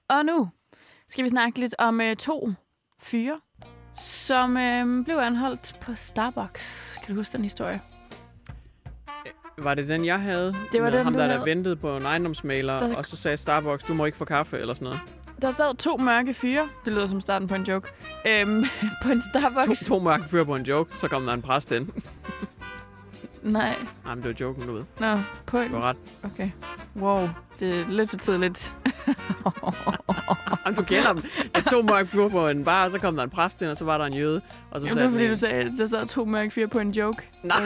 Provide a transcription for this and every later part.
Og nu skal vi snakke lidt om 2 fyre, som blev anholdt på Starbucks. Kan du huske den historie? Var det den, jeg havde? Det var den, ham, du der havde. ventede på en ejendomsmægler, og så sagde Starbucks, du må ikke få kaffe eller sådan noget. Der sad 2 mørke fyre. Det lyder som starten på en joke. På en Starbucks. To mørke fyre på en joke, så kom der en præst ind. Nej. Jamen, det var joken, du ved. Nå, på en... Du var ret. Okay. Wow, det er lidt for tidligt. Jamen, du kender dem. Der 2 mørke fyre på en bar, og så kom der en præst ind, og så var der en jøde. Og så Jamen, det er fordi, du sagde, at der sad 2 mørke fyre på en joke. Nej.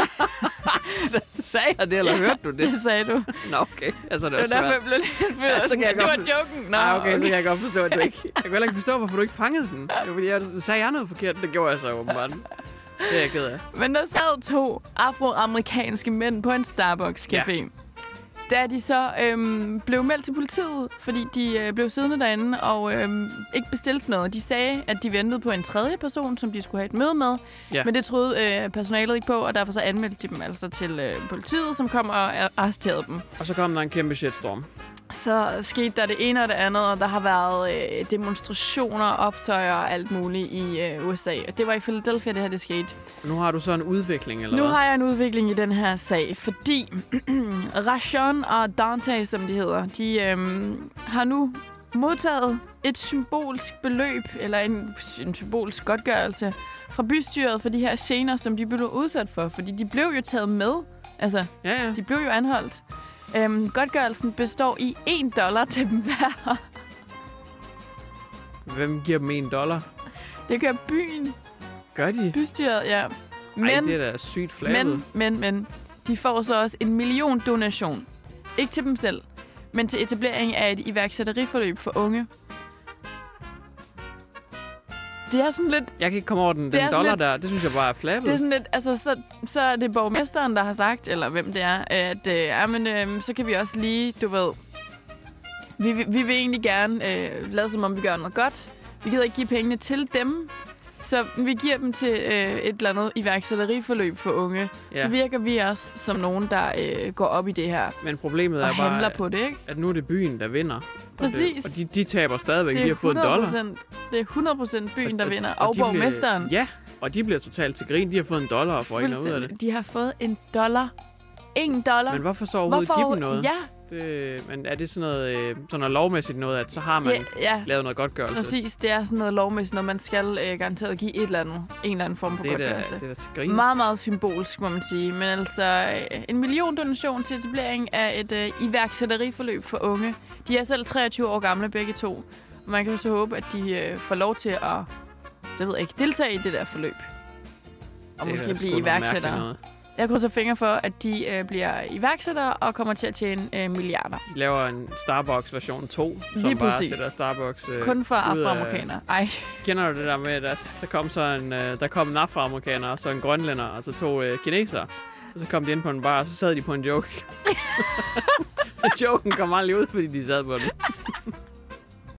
Sagde jeg det, eller hørte du det? Det sagde du. Nå, okay. Altså, det var derfor, jeg blev lidt før. Ja, det var joken. Nå, okay, så kan jeg godt forstå, at du ikke... Jeg kan heller ikke forstå, hvorfor du ikke fangede den. Det var fordi, jeg sagde noget forkert. Det gjorde jeg så åbenbart. Det er jeg ked af. Men der sad 2 afroamerikanske mænd på en Starbucks-café. Ja. Da de så blev meldt til politiet, fordi de blev siddende derinde og ikke bestilte noget. De sagde, at de ventede på en tredje person, som de skulle have et møde med. Ja. Men det troede personalet ikke på, og derfor så anmeldte de dem altså til politiet, som kom og arresterede dem. Og så kom der en kæmpe shitstorm. Så skete der det ene og det andet, og der har været demonstrationer, optøjer og alt muligt i USA. Og det var i Philadelphia, det her det skete. Nu har du så en udvikling, eller Nu hvad? har jeg en udvikling i den her sag, fordi Rashawn og Dante, som de hedder, de har nu modtaget et symbolsk beløb, eller en symbolsk godtgørelse fra bystyret for de her scener, som de blev udsat for. Fordi de blev jo taget med. Altså, ja. De blev jo anholdt. Godtgørelsen består i $1 til dem hver. Hvem giver dem $1? Det gør byen. Gør de? Bystyret, ja. Men, ej, det er da sygt flabet. Men. De får så også 1 million donation. Ikke til dem selv, men til etablering af et iværksætteriforløb for unge. Det er sådan lidt... Jeg kan ikke komme over den dollar lidt, der. Det synes jeg bare er flabet. Det er sådan lidt... Altså, så er det borgmesteren, der har sagt, eller hvem det er, at så kan vi også lige, du ved... Vi vil egentlig gerne lade som om, vi gør noget godt. Vi gider ikke give pengene til dem. Så vi giver dem til et eller andet iværksætteriforløb for unge. Ja. Så virker vi også som nogen, der går op i det her. Men problemet er bare, handler på det, ikke? At nu er det byen, der vinder. Præcis. Og de taber stadigvæk. De har fået $1. Det er 100% byen, der vinder. Og borgmesteren. Ja, og de bliver totalt til grin. De har fået $1 og får ikke noget ud af det. De har fået $1. $1. Men hvorfor så overhovedet give dem noget? Ja. Men er det sådan noget lovmæssigt noget, at så har man lavet noget godtgørelse? Præcis, det er sådan noget lovmæssigt, når man skal garanteret give en eller anden form for godtgørelse. Det er da til grin. Meget, meget symbolsk, må man sige. Men altså, 1 million donation til etablering af et iværksætteriforløb for unge. De er selv 23 år gamle, begge to. Man kan jo så håbe, at de får lov til at deltage i det der forløb. Og måske blive iværksættere. Jeg krydser fingre for, at de bliver iværksættere og kommer til at tjene milliarder. De laver en Starbucks version 2, som lige bare præcis. Sætter Starbucks kun for afroamerikanere. Ej. Kender du det der med, at der kom en afroamerikaner, og så en grønlænder, og så 2 kinesere. Og så kom de ind på en bar, og så sad de på en joke. Joken kom aldrig ud, fordi de sad på det.